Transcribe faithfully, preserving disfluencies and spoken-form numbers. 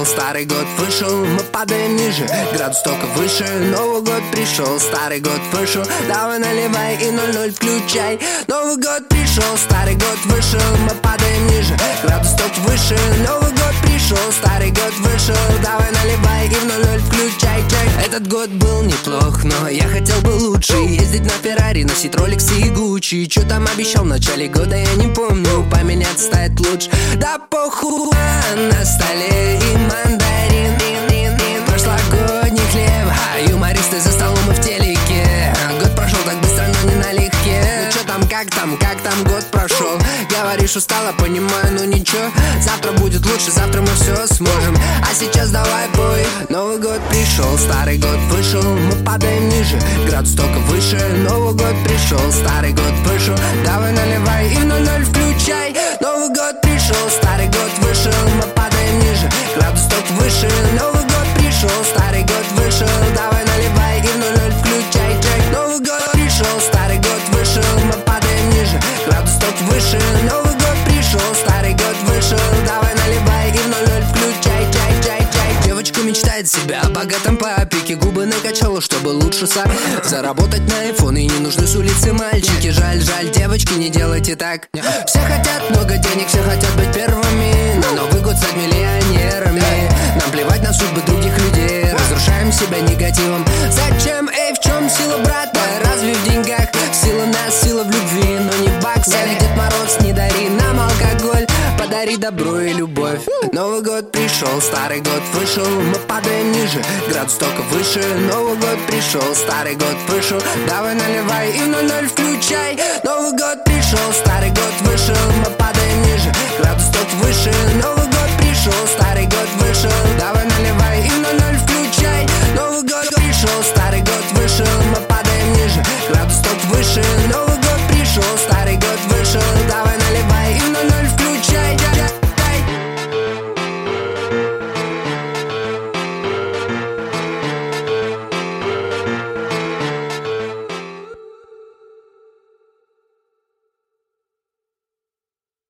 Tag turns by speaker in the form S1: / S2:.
S1: пришел, старый год вышел, мы падаем ниже, градус только выше. Новый год пришел, старый год вышел, давай наливай и ноль ноль включай. Новый год пришел, старый год вышел, мы падаем ниже, градус только выше. Новый год пришел, старый год вышел, давай наливай и в ноль ноль включай. Этот год был неплох, но я хотел бы лучше. Ездить на Феррари, носить Rolex и Gucci. Чё там обещал в начале года, я не помню. Поменяться стать лучше, да похуй. На столе и мандарин, прошлогодний хлеб, а юмористы за столом и в телеке. Год прошел так быстро, но не налегке. Ну чё там, как там, как там год прошел? Говоришь, устала, понимаю, ну ничего. Завтра будет лучше, завтра мы все сможем. А сейчас давай пой. Новый год пришел, старый год вышел, мы падаем ниже, градус только выше. Новый год пришел, старый год вышел, давай наливай и ноль ноль включай. Новый год пришел, старый год вышел, мы падаем ниже, градус только выше. Новый год пришел, старый год вышел, давай наливай и в ноль ноль включай. Новый год пришел, старый год вышел, мы падаем ниже, градус только выше. Новый год пришел, старый год вышел, давай наливай и в ноль ноль включай. Чай, чай, чай. Девочка мечтает себя о богатом папике, губы накачала, чтобы лучше сам заработать на айфон, и не нужны с улицы мальчики. Жаль, жаль, девочки, не делайте так. Все хотят много денег, все хотят быть первыми, на Новый год стать миллионерами. Нам плевать на судьбы других людей, разрушаем себя негативом. Зачем, эй, в чем сила, брата? Разве в деньгах? Сила нас, сила в любви, но не в баксах. Дед Мороз, не дари нам алкоголь, подари добро и любовь. Новый год пришел, старый год вышел, мы падаем ниже, градус только выше. Новый год пришел, старый год вышел, давай наливай и в ноль ноль включай. Новый год пришел, старый год вышел, мы падаем ниже, градус только выше. Новый